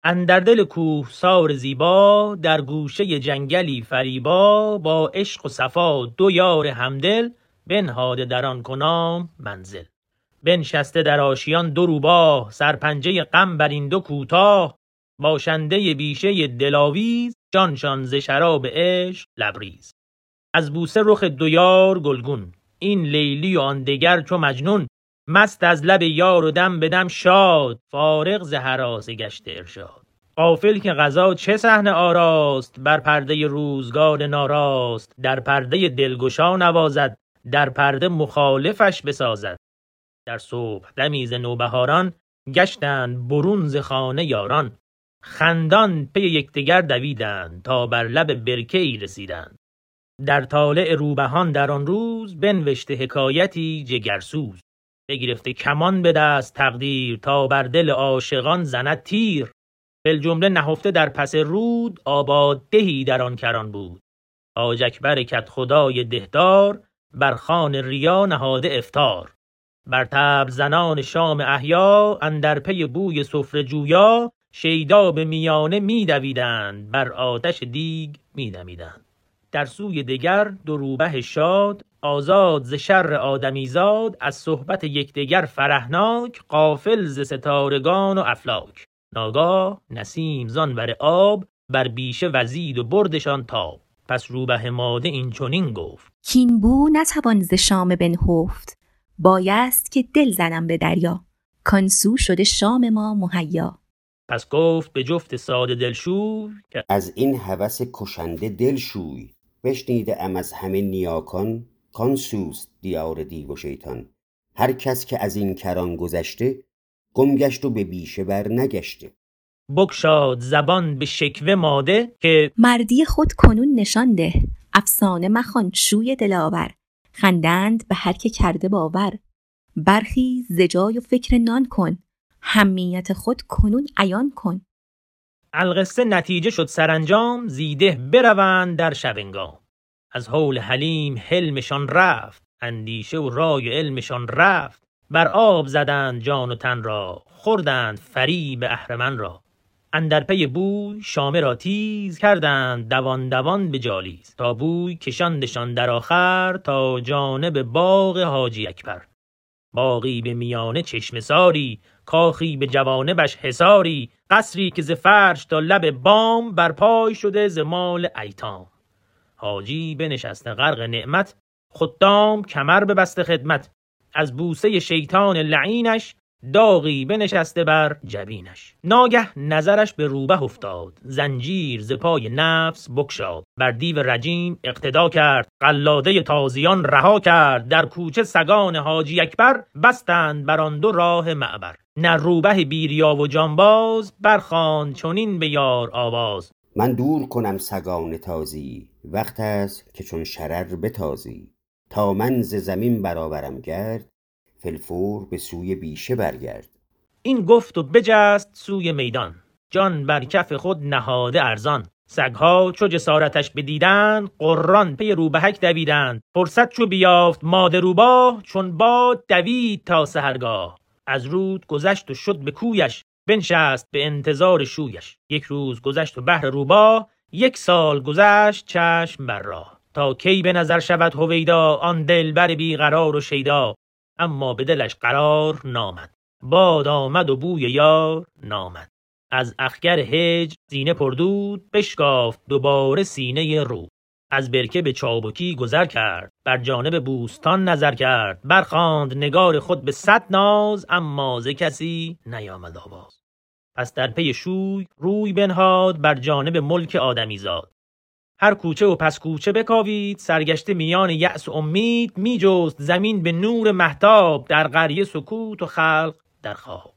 اندر دل کوهسار زیبا، در گوشه جنگلی فریبا، با عشق و صفا دو یار همدل، بنهاده در آن کنام منزل. بنشسته در آشیان دو روباه، سرپنجه غم بر این دو کوتاه. باشنده بیشه دلاویز، جانشان ز شراب عشق لبریز. از بوسه رخ دو یار گلگون، این لیلی و آن دگر چو مجنون. مست از لب یار و دم به دم شاد، فارغ ز هراس گشت ارشاد. غافل که قضا چه صحنه آراست، بر پرده روزگار ناراست. در پرده دلگشا نوازد، در پرده مخالفش بسازد. در صبح دمی ز نوبهاران، گشتند برون ز خانه یاران. خندان پی یکدیگر دویدند، تا بر لب برکه ای رسیدند. در طالع روبهان در آن روز، بنوشته حکایتی جگرسوز. بگرفته کمان به دست تقدیر، تا بر دل عاشقان زند تیر. فی‌الجمله نهفته در پس رود، آباد دهی در آن کران بود. حاج اکبر کدخدای دهدار، بر خوان ریا نهاده افطار. بر طبل زنان شام احیا، اندر پی بوی سفره جویا. شیدا به میانه می دویدند، بر آتش دیگ می دمیدند. در سوی دگر دو روبه شاد، آزاد ز شر آدمیزاد. از صحبت یکدیگر فرحناک، غافل ز ستارگان و افلاک. ناگاه نسیم زان ور آب، بر بیشه وزید و بردشان تاب. پس روبه ماده این چنین گفت: کین بو نتوان ز شام بنهفت، بایست که دل زنم به دریا. کان سو شده شام ما مهیا. پس گفت به جفت ساده دلشوی که از این هوس کشنده دل شوی. بشنیده ام از همه نیاکان، کان سوست دیار دیو و شیطان. هر کس که از این کران گذشته، گم گشت و به بیشه بر نگشته. بگشاد زبان به شکوه ماده، که مردی خود کنون نشان ده. افسانه مخوان شوی دلاور، خندند به هر که کرده باور. برخیز ز جای و فکر نان کن، همیت خود کنون عیان کن. القصه نتیجه شد سرانجام، زیده بروند در شبنگام. از هول حلیم حلمشان رفت، اندیشه و رای و علمشان رفت. بر آب زدند جان و تن را، خوردند فریب اهرمن را. اندر پی بوی شامه را تیز کردند، دوان دوان به جالیز. تا بوی کشاندشان در آخر، تا جانب باغ حاجی اکبر. باغی به میانه چشمه ساری، کاخی به جوانبش حصاری. قصری که ز فرش تا لب بام، بر پای شده ز مال ایتام. حاجی بنشسته غرق نعمت، خدام کمر ببسته خدمت. از بوسه شیطان لعینش، داغی بنشسته بر جبینش. ناگه نظرش به روبه افتاد، زنجیر ز پای نفس بگشاد. بر دیو رجیم اقتدا کرد، قلاده تازیان رها کرد. در کوچه سگان حاجی اکبر، بستند بر آن دو راه معبر. نه روبه بیریا و جانباز، برخواند چنین به یار آواز: من دور کنم سگان تازی، وقت است که چون شرر بتازی. تا من ز زمین برآورم گرد، فی الفور به سوی بیشه برگرد. این گفت و بجست سوی میدان، جان بر کف خود نهاده ارزان. سگها چو جسارتش بدیدند، قران پی روبهک دویدند. فرصت چو بیافت ماده روباه، چون باد دوید تا سحرگاه. از رود گذشت و شد به کویش، بنشست به انتظار شویش. یک روز گذشت و بهر روباه، یک سال گذشت چشم بر راه. تا کی به نظر شود هویدا، آن دلبر بی قرار و شیدا. اما به دلش قرار نامد، باد آمد و بوی یار نامد. از اخگر هجر سینه پردود، بشکافت دوباره سینه رو. از برکه به چابکی گذر کرد، بر جانب بوستان نظر کرد. برخواند نگار خود به 100 ناز، اما ز کسی نیامد آواز. پس در پی شوی روی بنهاد، بر جانب ملک آدمیزاد. هر کوچه و پس کوچه بکاوید، سرگشته میان یأس و امید. می جست زمین به نور مهتاب، در قریه سکوت و خلق در خواب.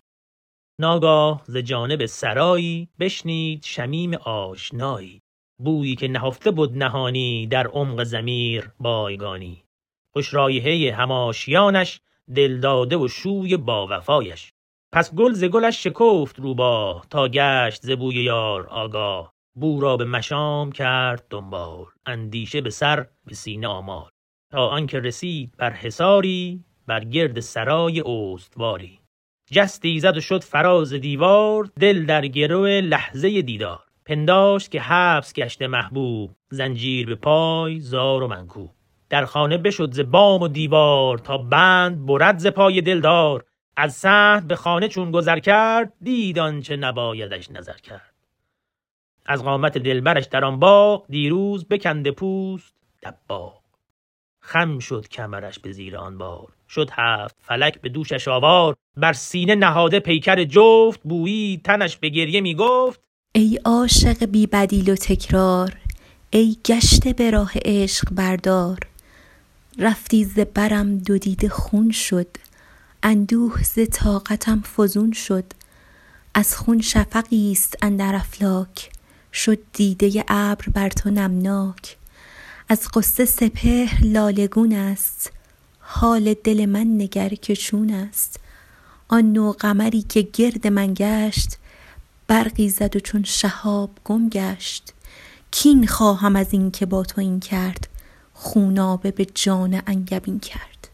ناگاه ز جانب سرایی، بشنید شمیم آشنایی. بویی که نهفته بود نهانی، در عمق ضمیر بایگانی. خوش رایحه هماشیانش، دل داده و شوی با وفایش. پس گل ز گلش شکفت روباه، تا گشت ز بوی یار آگاه. بو را به مشام کرد دنبال، اندیشه به سر به سینه آمال. تا آنکه رسید بر حصاری، بر گرد سرای استواری. جستی زد و شد فراز دیوار، دل در گرو لحظه دیدار. پنداشت که حبس گشته محبوب، زنجیر به پای زار و منکوب. در خانه بشد ز بام و دیوار، تا بند برد ز پای دلدار. از صحن به خانه چون گذر کرد، دید آنچه نبایدش نظر کرد. از قامت دلبرش در آن باغ، دیروز بکنده پوست دباغ. خم شد کمرش به زیر آن بار، شد 7 فلک به دوشش آوار. بر سینه نهاده پیکر جفت، بویی تنش به گریه می گفت: ای عاشق بی بدیل و تکرار، ای گشته به راه عشق بردار. رفتی ز برم دو دیده خون شد، اندوه ز طاقتم فزون شد. از خون شفقی است اندر افلاک، شد دیده ابر بر تو نمناک. از غصه سپهر لالگون است، حال دل من نگر که چون است. آن نو قمری که گرد من گشت، برقی زد و چون شهاب گم گشت. کین خواهم از این که با تو این کرد، خونابه به جان انگبین کرد.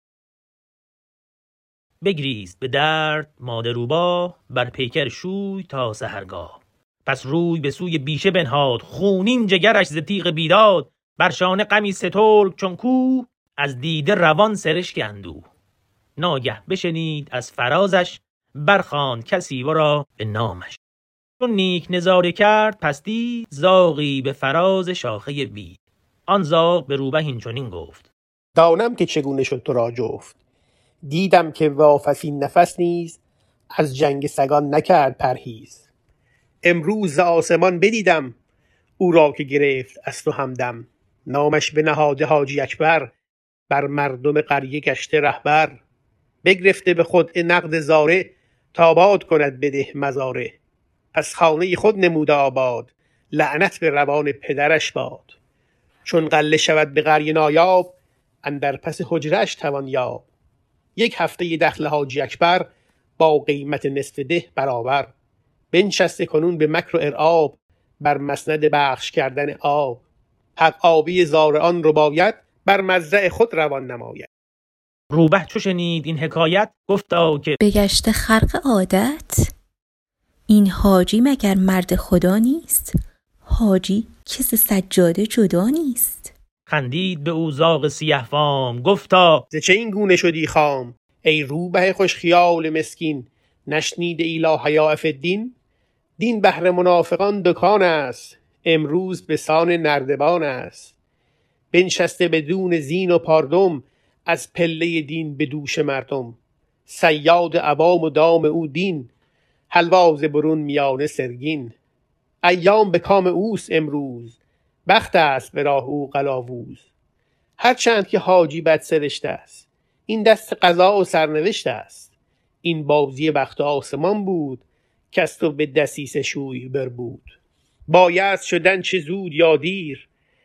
بگریست به درد ماده روباه، بر پیکر شوی تا سحرگاه. پس روی به سوی بیشه بنهاد، خونین جگرش ز تیغ بیداد. بر شانه غمی سترگ چون کوه، از دیده روان سرشک اندوه. ناگه بشنید از فرازش، برخواند کسی ورا به نامش. چون نیک نظاره کرد پس دید، زاغی به فراز شاخه بید. آن زاغ به روبه این چنین گفت: دانم که چگونه شد تو را جفت. دیدم که واپسین نفس نیز، از جنگ سگان نکرد پرهیز. امروز ز آسمان بدیدم، او را که گرفت از تو همدم. نامش به نهاده حاجی اکبر، بر مردم قریه گشته رهبر. بگرفته به خود نقد زاره، تا باد کند بده مزاره. پس خانه خود نموده آباد، لعنت به روان پدرش باد. چون غله شود به قریه نایاب، اندر پس حجرش توان یاب. 1 هفته دخل حاجی اکبر، با قیمت نصف ده برابر. بنشسته کنون به مکر و ارعاب، بر مسند بخش کردن آب. حق آبی زارعان رو باید، بر مزرع خود روان نماید. روبه چو شنید این حکایت، گفتا که بگشته خرق عادت، این حاجی مگر مرد خدا نیست؟ حاجی که ز سجاده جدا نیست. خندید به او زاغ سیه فام، گفتا: ز چه این گونه شدی خام؟ ای روبه خوش خیال مسکین، نشنیده ای لا حیاء فی الدین؟ دین بهر منافقان دکان است، امروز به سان نردبان است. بنشسته بدون زین و پاردم، از پله دین به دوش مردم. صیاد عوام و دام او دین، حلوا ز برون میانه سرگین. ایام به کام اوست امروز، بخت است به راه او قلاووز. هرچند که حاجی بد سرشته است، این دست قضا و سرنوشت است. این بازی بخت آسمان بود، که از تو به دسیسه شوی بربود. باید شدن چه زود یا دیر،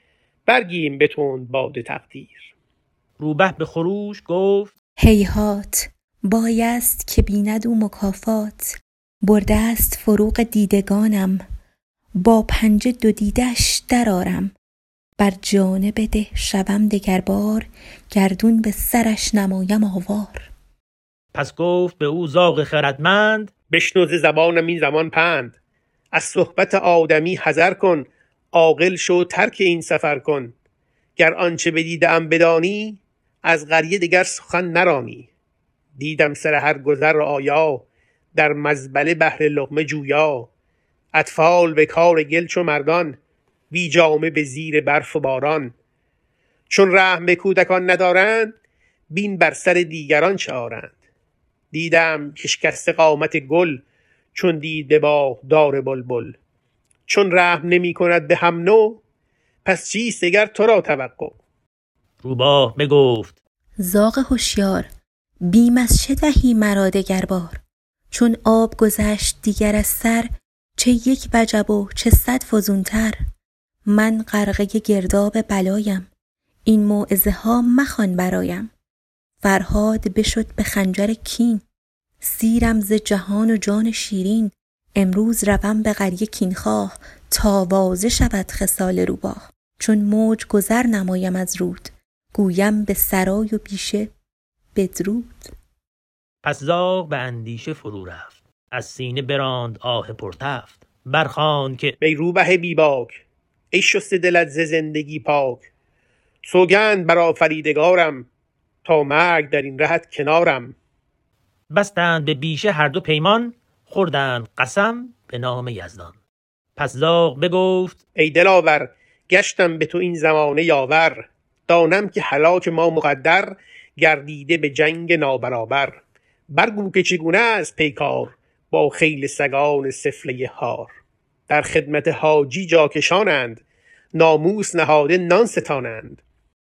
برگیم بتوند باد تقدیر. روبه به خروش گفت: هیهات بایست که بیند او مکافات. برده است فروغ دیدگانم، با پنجه 2 دیدش درآرم. بر جانب ده شوم دگربار، گردون به سرش نمایم آوار. پس گفت به او زاغ خردمند: بشنو ز زبانم این زمان پند. از صحبت آدمی حذر کن، عاقل شو ترک این سفر کن. گر آنچه بدیدم بدانی، از قریه دگر سخن نرانی. دیدم سر هر گذر را آیا، در مزبله بهر لقمه جویا. اطفال به کار گل چو مردان، بی جامه به زیر برف و باران. چون رحم به کودکان ندارند، بین بر سر دیگران چه آرند. دیدم که شکسته قامت گل، چون دید به باغ دار بلبل. چون رحم نمی کند به هم نو، پس چیست دگر تو را توقع. روباه بگفت: زاغ هوشیار، بیم از چه دهی مرا دگربار؟ چون آب گذشت دیگر از سر، چه 1 وجب و چه 100 فزونتر. من غرقه گرداب بلایم، این موعظه ها مخوان برایم. فرهاد بشد به خنجر کین، سیرم ز جهان و جان شیرین. امروز روم به قریه کینخواه، تا واضح شود خصال روباه. چون موج گذر نمایم از رود، گویم به سرای و بیشه بدرود. پس زاغ به اندیشه فرو رفت، از سینه براند آه پرتفت. برخواند که ای روبه بیباک، ای شسته دلت ز زندگی پاک. سوگند بر آفریدگارم، تا مرگ در این رهت کنارم. بستند به بیشه هر دو پیمان، خوردند قسم به نام یزدان. پس زاغ بگفت ای دلاور، گشتم به تو این زمانه یاور. دانم که هلاک ما مقدر، گردیده به جنگ نابرابر. برگو که چگونه است پیکار، با خیل سگان سفله هار. در خدمت حاجی جاکشانند، ناموس نهاده نان ستانند.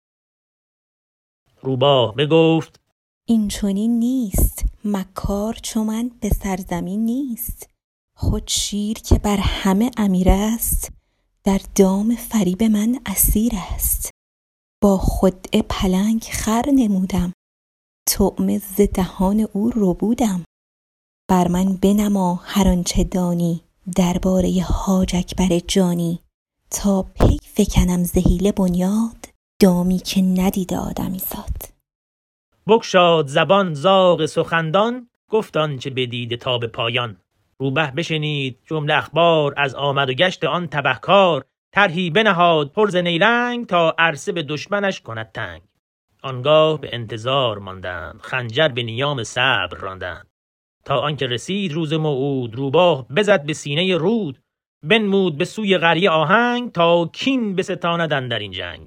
روباه بگفت این چنین نیست، مکار چو من به سرزمین نیست. خود شیر که بر همه امیر است، در دام فریب من اسیر است. با خدعه پلنگ خر نمودم، طعمه ز دهان او ربودم. بر من بنما هر آنچه دانی، درباره حاج اکبر جانی. تا پی فکنم ز حیله بنیاد، دامی که ندیده آدمی زاد. بگشاد زبان زاغ سخندان، گفت آنچه بدیده تا به پایان. روبه بشنید جمله اخبار، از آمد و گشت آن تبهکار. طرحی بنهاد پر ز نیرنگ، تا عرصه به دشمنش کند تنگ. آنگاه به انتظار ماندند، خنجر به نیام صبر راندند. تا آنکه رسید روز موعود، روباه بزد به سینه رود. بنمود به سوی قریه آهنگ، تا کین بستاند اندر این جنگ.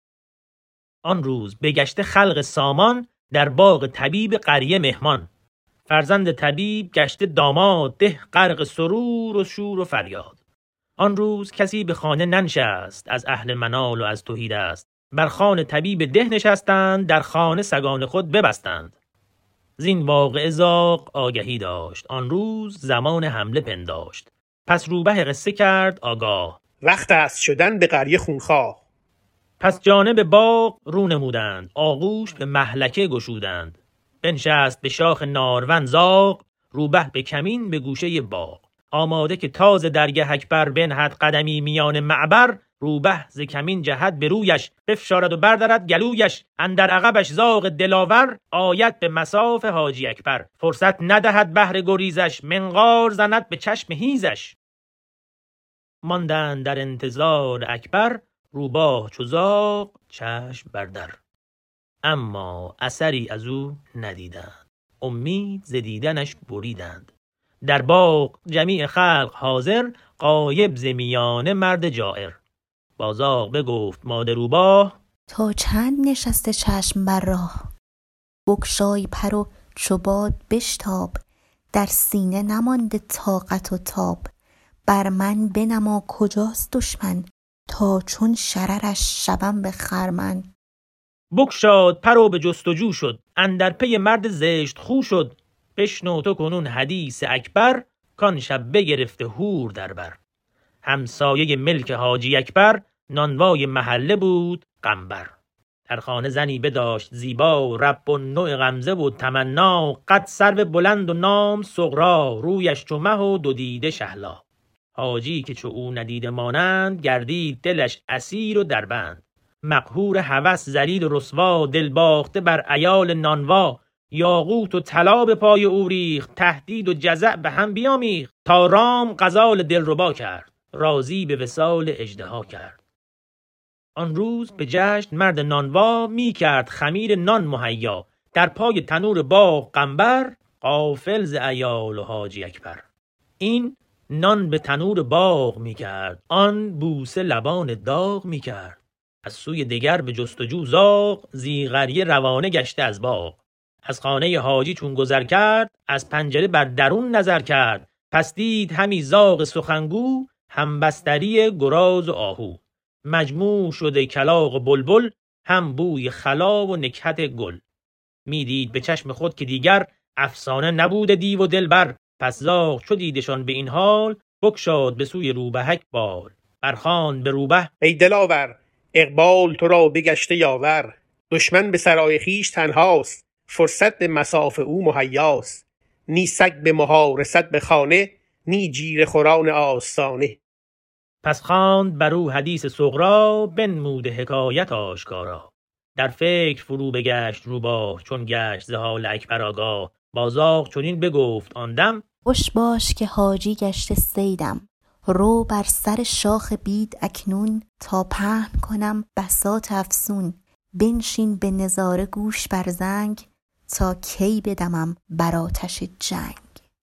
آن روز بگشته خلق سامان، در باغ طبیب قریه مهمان. فرزند طبیب گشته داماد، ده غرق سرور و شور و فریاد. آن روز کسی به خانه ننشست، از اهل منال و از تهی دست. بر خوان طبیب ده نشستند، در خانه سگان خود ببستند. زین واقعه زاغ آگهی داشت، آن روز زمان حمله پنداشت. پس روبه قصه کرد آگاه، وقت است شدن به قریه خونخواه. پس جانب باغ رو نمودند، آغوش به مهلکه گشودند. بنشست به شاخ نارون زاغ، روبه به کمین به گوشه باغ. آماده که تاز درگه اکبر، بنهد قدمی میان معبر. روبه ز کمین جهد به رویش، بفشارد و بردارد گلویش. اندر عقبش زاغ دلاور، آید به مصاف حاجی اکبر. فرصت ندهد بهر گریزش، منقار زند به چشم هیزش. ماندند در انتظار اکبر، روباه چو زاغ چشم بردر. اما اثری از او ندیدند، امید ز دیدنش بریدند. در باغ جمیع خلق حاضر، غایب ز میانه مرد جائر. با زاغ بگفت مادر روباه، تا چند نشسته چشم بر راه. بگشای پر و چو باد بشتاب، در سینه نمانده طاقت و تاب. بر من بنما کجاست دشمن، تا چون شررش شوم به خرمن. بگشاد پر و به جستجو شد، اندر پی مرد زشت خو شد. بشنو تو کنون حدیث اکبر، کان شب بگرفته هور در بر. همسایه ملک حاجی اکبر، نانوای محله بود قنبر. در خانه زنی بداشت زیبا، رب و نوع غمزه و تمنا. قد سرو بلند و نام صغرا، رویش چو مه و دو دیده شهلا. حاجی که چو او ندیده مانند، گردید دلش اسیر و دربند. مقهور هوس ذلیل و رسوا، دل باخته بر عیال نانوا. یاقوت و طلا به پای او ریخت، تهدید و جزع به هم بیامیخت. تا رام غزال دلربا کرد، راضی به وصال اژدها کرد. آن روز به جشن مرد نانوا، می کرد خمیر نان مهیا. در پای تنور باغ قنبر، غافل ز عیال و حاجی اکبر. این نان به تنور باغ می کرد، آن بوسه لبان داغ می کرد. از سوی دگر به جستجو زاغ، زی قریه روانه گشته از باغ. از خانه حاجی چون گذر کرد، از پنجره بر درون نظر کرد. پس دید همی زاغ سخنگو، همبستری گراز و آهو. مجموع شده کلاغ و بلبل، هم بوی خلا و نکهت گل. می دید به چشم خود که دیگر، افسانه نبود دیو و دلبر. پس زاغ چو دیدشان به این حال، بگشاد به سوی روبهک بال. برخواند به روبه ای دلاور، اقبال تو را بگشته یاور. دشمن به سرای خویش تنهاست، فرصت به مصاف او مهیاست. نی سگ به مهارست به خانه، نی جیره خوران آستانه. پس خواند بر او حدیث صغرا، بنموده حکایت آشکارا. در فکر فرو بگشت روباه، چون گشت ز حال اکبر آگاه. بازاق چنین بگفت آن دم: خوش باش که حاجی گشته صیدم، رو بر سر شاخ بید اکنون، تا پهن کنم بساط افسون. بنشین به نظاره گوش بر زنگ، تا کی بدمم بر آتش جنگ.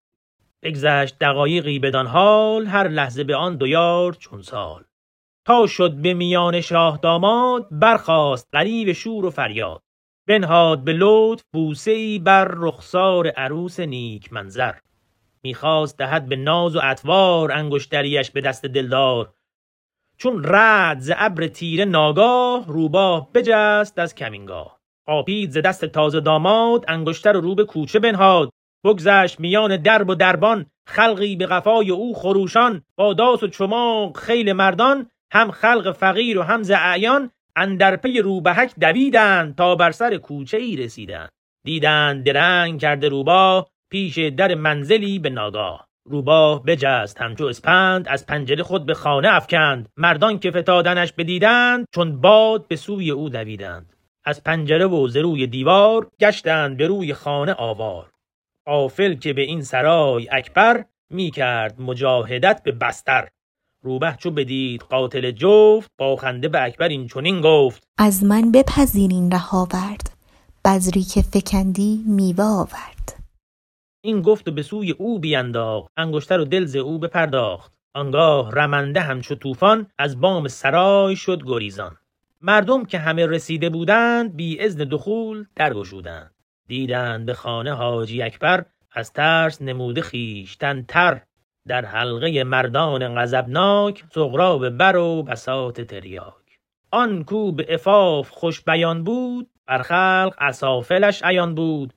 بگذشت دقایقی بدان حال، هر لحظه به آن دو یار چون سال. تا شد به میان شاه داماد، برخاست غریو شور و فریاد. بنهاد به لطف بوسه‌ای بر رخسار عروس نیک منظر. میخواست دهد به ناز و اطوار، انگشتریش به دست دلدار. چون رعد ز ابر تیره ناگاه، روباه بجست از کمینگاه. قاپید ز دست تازه داماد، انگشتر رو به کوچه بنهاد. بگذشت میان درب و دربان، خلقی به قفای او خروشان. با داس و چماق خیل مردان، هم خلق فقیر و هم ز اعیان. اندر پی روبهک دویدند، تا بر سر کوچه ای رسیدند. دیدند درنگ کرده روباه، پیش در منزلی به ناگاه. روباه بجست همچو اسپند، از پنجره خود به خانه افکند. مردان که فتادنش بدیدند، چون باد به سوی او دویدند. از پنجره و ز روی دیوار، گشتند به روی خانه آوار. غافل که به این سرای اکبر، می کرد مجاهدت به بستر. روبه چو بدید قاتل جفت، با خنده به اکبر این چنین گفت: از من بپذیر این ره آورد، بذری که فکندی میوه آورد. این گفت و به سوی او بینداخت، انگشتر و دل ز او بپرداخت. آنگاه رمنده همچو طوفان، از بام سرای شد گریزان. مردم که همه رسیده بودند، بی اذن دخول درگشودند. دیدند به خانه حاجی اکبر، از ترس نموده خویشتن تر. در حلقه مردان غضبناک، سغرا به بر و بساط تریاک. آن کو به عفاف خوش بیان بود، بر خلق اسافلش عیان بود.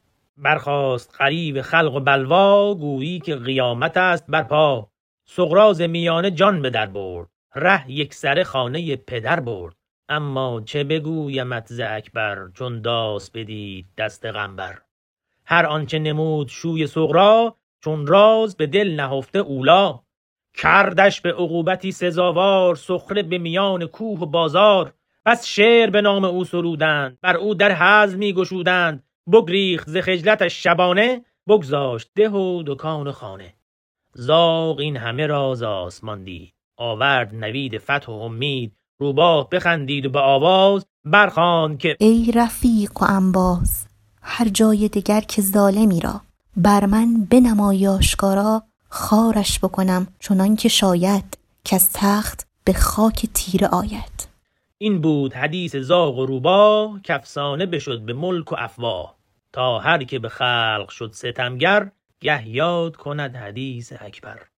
برخاست غریو خلق و بلوا، گویی که قیامت است برپا. سغرا ز میانه جان به در برد، ره یک سره خانه پدر برد. اما چه بگویمت ز اکبر، چون داس بدید دست قنبر. هر آنچه نمود شوی سغرا، چون راز به دل نهفته اولا. کردش به عقوبتی سزاوار، سخره به میان کوه و بازار. پس شعر به نام او سرودند، بر او در هزل می گشودند. بگریخت ز خجلتش شبانه، بگذاشت ده و دکان و خانه. زاغ این همه راز آسمان دید، آورد نوید فتح و امید. روباه بخندید و به آواز، برخواند که ای رفیق و انباز، هر جای دگر که ظالمی را، بر من بنمای آشکارا. خارش بکنم چنان که شاید، که از تخت به خاک تیره آید. این بود حدیث زاغ و روباه، که افسانه بشد به ملک و افواه. تا هر که به خلق شد ستمگر، گه یاد کند حدیث اکبر.